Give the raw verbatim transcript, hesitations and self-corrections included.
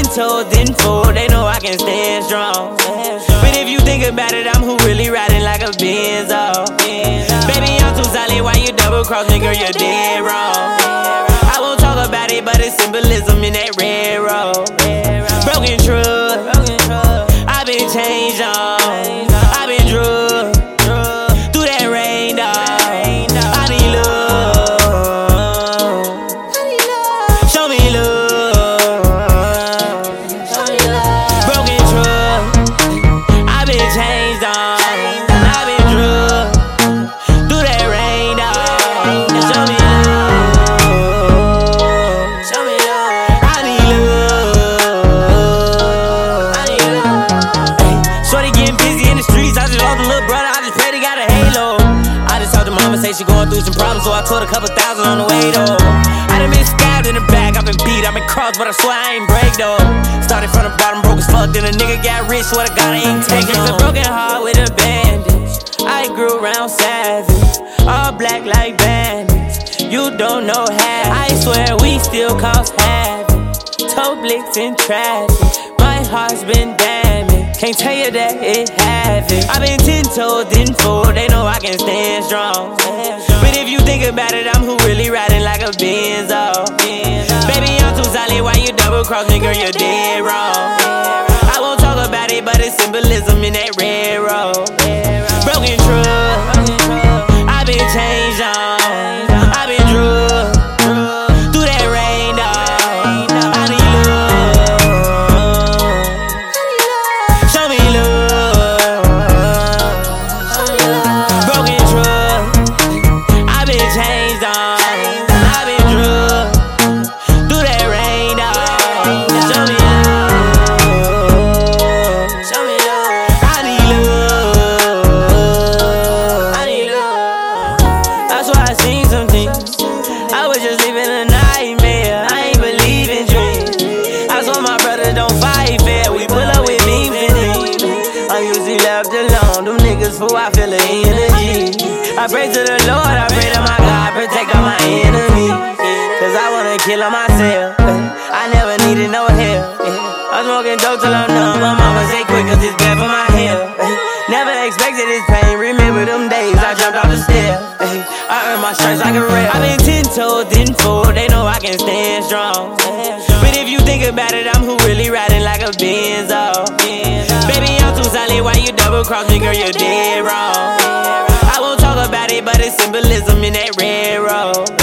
toes didn't fold, they know I can stand strong. But if you think about it, I'm who really riding like a Benzo. Baby, I'm too solid, why you double cross me, girl, you're dead wrong. I won't talk about it, but it's symbolism in that red road. Broken truck, I've been changed on, I've been drugged through that rain, dog. I need love, show me love. Broken truck, I've been changed on, I've been drugged through that rain, dog. Show me love, show me love. I need love, I need love. Shorty getting busy in the streets, I just lost a little brother, I just pray they got a halo. I just talked to mama, say she going through some problems, so I told a couple thousand on the way though. I done been stabbed in the back, I've been beat, I've been crossed, but I swear I ain't break though. Started from the bottom, broke as fuck, then a nigga got rich, swear to God I ain't taking a broken heart with a bandage. I grew around savage, all black like bandits. You don't know how, I swear we still cause havoc. Toe blicks in traffic, my heart's been damaged. Can't tell you that it haven't. I've been ten toes, didn't fold, they know I can stand strong. But if you think about it, I'm who really riding like a Benzo. Baby, I'm too solid, why you double cross me, girl, you're dead wrong. I won't talk about it, but it's symbolism in that red road. Broken truck, I've been changed on, I've been drugged through that rain, dog. I need love, show me love. Broken truck, I've been changed on, I've been drugged through that rain, dog. Show me love, show me love. I need love, I need love. That's why I seen some things, I was just living a nightmare, I ain't believe in dreams. I saw my brother don't fight fair, we pull up with memes and things. I'm usually left alone, them niggas fool, I feel the energy. I pray to the Lord, I pray to my God, protect all my enemies. Cause I wanna kill them myself, I never needed no help. I'm smoking dope till I'm numb, my mama say quick cause it's bad for my health. Never expected this pain, remember them days I jumped off the stairs. I earned my stripes like a rap. I've been ten toes, didn't fold, they know I can stand strong. But if you think about it, I'm who really riding like a Benzo. Baby, I'm too solid, why you double cross me, girl, you're dead wrong. I won't talk about it, but it's symbolism in that red road.